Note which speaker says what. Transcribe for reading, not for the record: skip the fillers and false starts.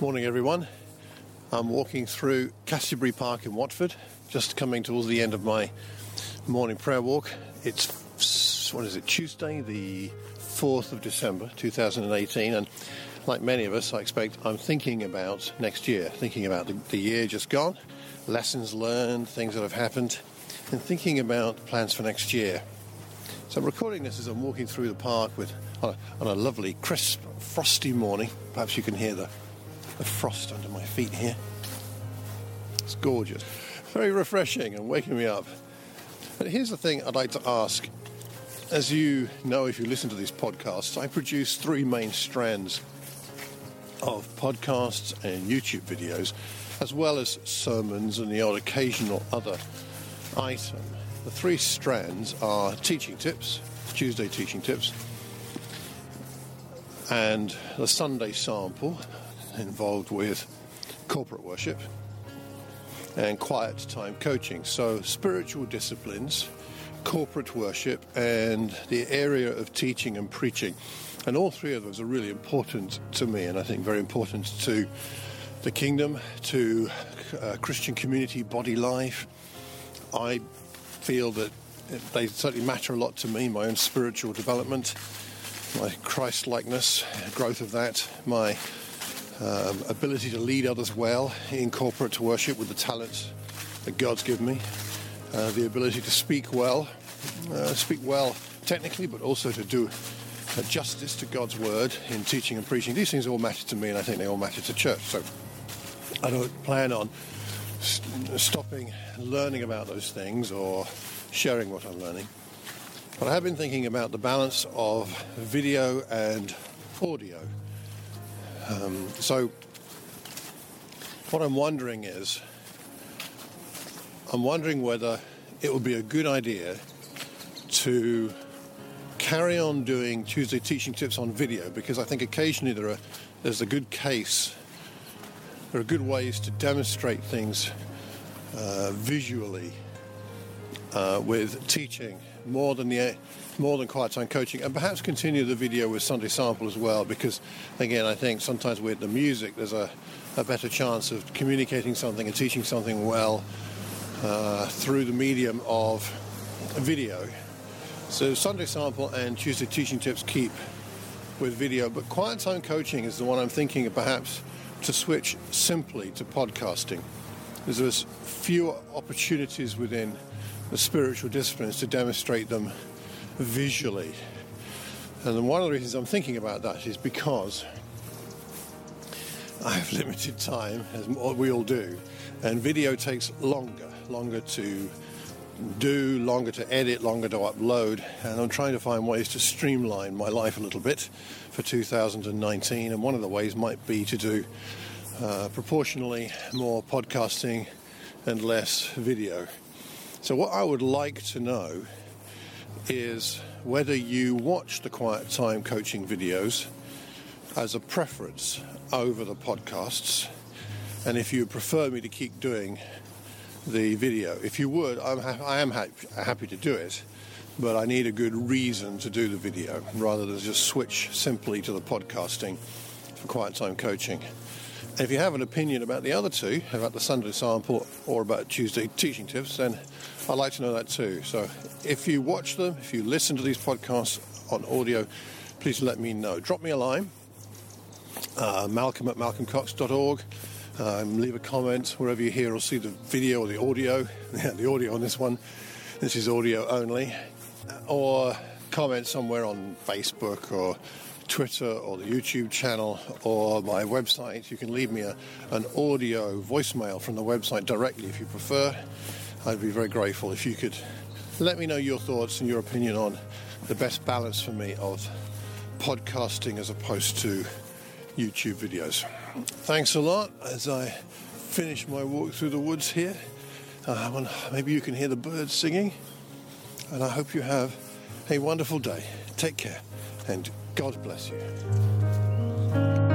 Speaker 1: Morning everyone. I'm walking through Castlebury Park in Watford, just coming towards the end of my morning prayer walk. It's, Tuesday the 4th of December 2018, and like many of us, I expect I'm thinking about next year, thinking about the year just gone, lessons learned, things that have happened, and thinking about plans for next year. So I'm recording this as I'm walking through the park on a lovely, crisp, frosty morning. Perhaps you can hear the frost under my feet here. It's gorgeous. Very refreshing and waking me up. And here's the thing I'd like to ask. As you know, if you listen to these podcasts, I produce three main strands of podcasts and YouTube videos, as well as sermons and the odd occasional other item. The three strands are teaching tips, Tuesday teaching tips, and the Sunday sample, involved with corporate worship, and quiet time coaching. So spiritual disciplines, corporate worship, and the area of teaching and preaching. And all three of those are really important to me, and I think very important to the kingdom, to Christian community, body life. I feel that they certainly matter a lot to me, my own spiritual development, my Christ-likeness, growth of that, my ability to lead others well in corporate worship with the talents that God's given me, the ability to speak well technically, but also to do justice to God's word in teaching and preaching. These things all matter to me, and I think they all matter to church. So I don't plan on stopping learning about those things or sharing what I'm learning. But I have been thinking about the balance of video and audio. So what I'm wondering whether it would be a good idea to carry on doing Tuesday teaching tips on video, because I think occasionally there's a good case. There are good ways to demonstrate things visually with teaching more than quiet time coaching, and perhaps continue the video with Sunday sample as well, because again I think sometimes with the music there's a better chance of communicating something and teaching something well through the medium of video. So Sunday sample and Tuesday teaching tips keep with video, but quiet time coaching is the one I'm thinking of perhaps to switch simply to podcasting. There's fewer opportunities within the spiritual disciplines to demonstrate them visually. And one of the reasons I'm thinking about that is because I have limited time, as we all do, and video takes longer to do, longer to edit, longer to upload, and I'm trying to find ways to streamline my life a little bit for 2019, and one of the ways might be to do proportionally more podcasting and less video. So what I would like to know is whether you watch the quiet time coaching videos as a preference over the podcasts, and if you prefer me to keep doing the video. If you would, I am happy to do it, but I need a good reason to do the video rather than just switch simply to the podcasting for quiet time coaching. And if you have an opinion about the other two, about the Sunday sample or about Tuesday teaching tips, then I'd like to know that too. So if you watch them, if you listen to these podcasts on audio, please let me know. Drop me a line, malcolm@malcolmcox.org. Leave a comment wherever you hear or see the video or the audio. Yeah, the audio on this one. This is audio only. Or comment somewhere on Facebook or Twitter or the YouTube channel or my website. You can leave me an audio voicemail from the website directly if you prefer. I'd be very grateful if you could let me know your thoughts and your opinion on the best balance for me of podcasting as opposed to YouTube videos. Thanks a lot as I finish my walk through the woods here. Maybe you can hear the birds singing, and I hope you have a wonderful day. Take care, and God bless you.